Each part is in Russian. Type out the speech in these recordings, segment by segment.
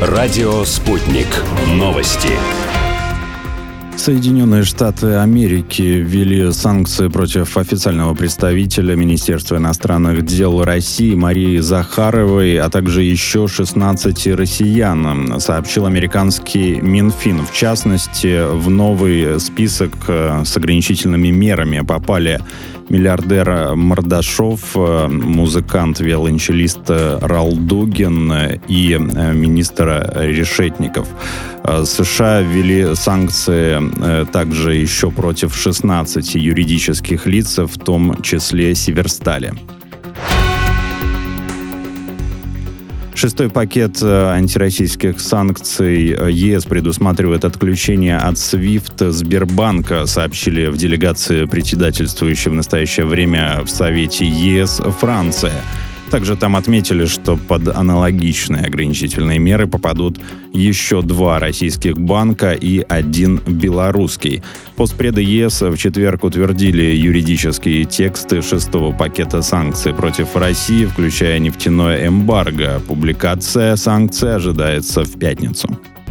Радио «Спутник». Новости. Соединенные Штаты Америки ввели санкции против официального представителя Министерства иностранных дел России Марии Захаровой, а также еще 16 россиян, сообщил американский Минфин. В частности, в новый список с ограничительными мерами попали миллиардер Мордашов, музыкант-виолончелист Ралдугин и министр Решетников. США ввели санкции также еще против 16 юридических лиц, в том числе Северстали. Шестой пакет антироссийских санкций ЕС предусматривает отключение от SWIFT Сбербанка, сообщили в делегации председательствующей в настоящее время в Совете ЕС Франция. Также там отметили, что под аналогичные ограничительные меры попадут еще 2 российских банка и 1 белорусский. Постпреды ЕС в четверг утвердили юридические тексты шестого пакета санкций против России, включая нефтяное эмбарго. Публикация санкций ожидается в пятницу.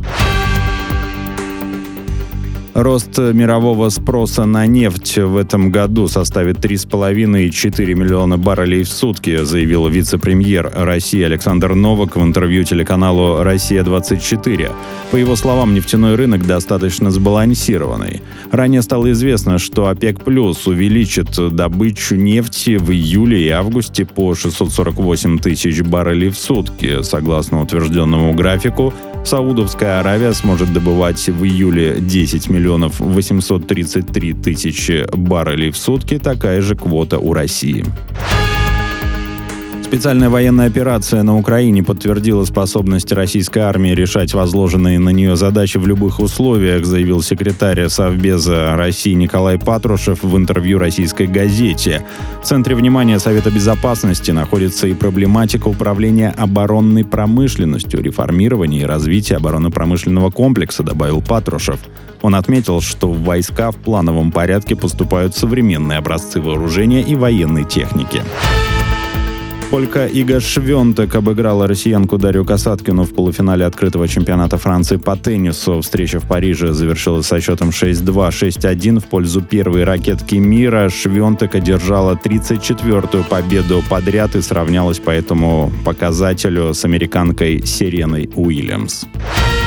Рост мирового спроса на нефть в этом году составит 3,5-4 миллиона баррелей в сутки, заявил вице-премьер России Александр Новак в интервью телеканалу «Россия-24». По его словам, нефтяной рынок достаточно сбалансированный. Ранее стало известно, что ОПЕК+ увеличит добычу нефти в июле и августе по 648 тысяч баррелей в сутки. Согласно утвержденному графику, Саудовская Аравия сможет добывать в июле 10 миллионов 833 тысячи баррелей в сутки, такая же квота у России. Специальная военная операция на Украине подтвердила способность российской армии решать возложенные на нее задачи в любых условиях, заявил секретарь Совбеза России Николай Патрушев в интервью российской газете. В центре внимания Совета Безопасности находится и проблематика управления оборонной промышленностью, реформирования и развития оборонно-промышленного комплекса, добавил Патрушев. Он отметил, что в войска в плановом порядке поступают современные образцы вооружения и военной техники. Полька Ига Швёнтек обыграла россиянку Дарью Касаткину в полуфинале открытого чемпионата Франции по теннису. Встреча в Париже завершилась со счетом 6-2, 6-1 в пользу первой ракетки мира. Швёнтек одержала 34-ю победу подряд и сравнялась по этому показателю с американкой Сереной Уильямс.